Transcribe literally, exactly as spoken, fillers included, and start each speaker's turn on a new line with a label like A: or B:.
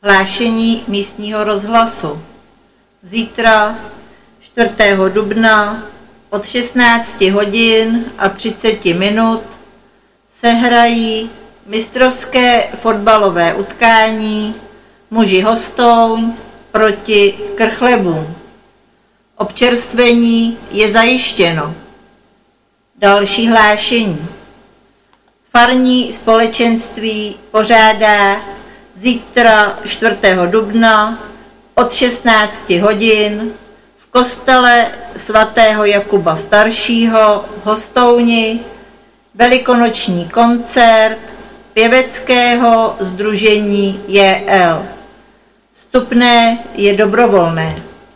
A: Hlášení místního rozhlasu. Zítra, čtvrtého dubna, od šestnácti hodin a třiceti minut se hrají mistrovské fotbalové utkání Muži Hostouň proti Krchlebům. Občerstvení je zajištěno. Další hlášení. Farní společenství pořádá zítra čtvrtého dubna od šestnácti hodin v kostele svatého Jakuba Staršího v Hostouni velikonoční koncert pěveckého sdružení J L. Vstupné je dobrovolné.